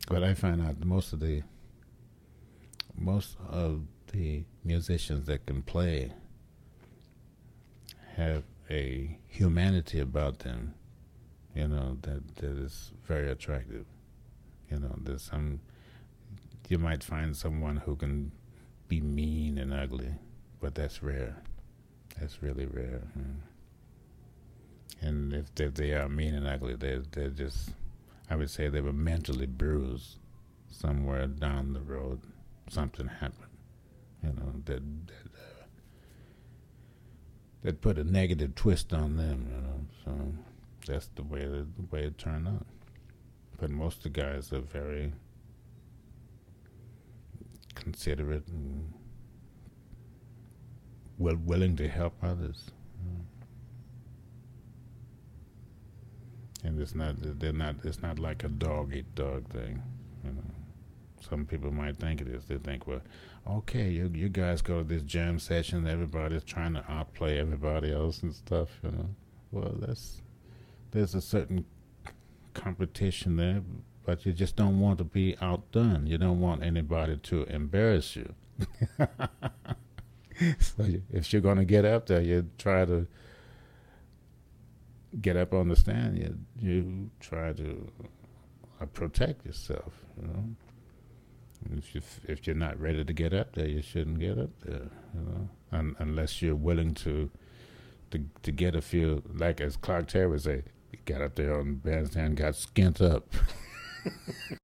But I find out most of the musicians that can play have a humanity about them, that is very attractive. There's some you might find someone who can be mean and ugly, but that's rare. That's really rare. And if they are mean and ugly, they're just, I would say they were mentally bruised somewhere down the road. Something happened, that put a negative twist on them. So that's the way it turned out. But most of the guys are very considerate and willing to help others. And it's not like a dog eat dog thing. You know. Some people might think it is. They think, well, okay, you guys go to this jam session, everybody's trying to outplay everybody else and stuff. Well, there's a certain competition there, but you just don't want to be outdone. You don't want anybody to embarrass you. So if you're going to get up there, you try to get up on the stand. You try to protect yourself. If you're not ready to get up there, you shouldn't get up there. Unless you're willing to get a few, like as Clark Terry would say, got up there on the bandstand, got skint up.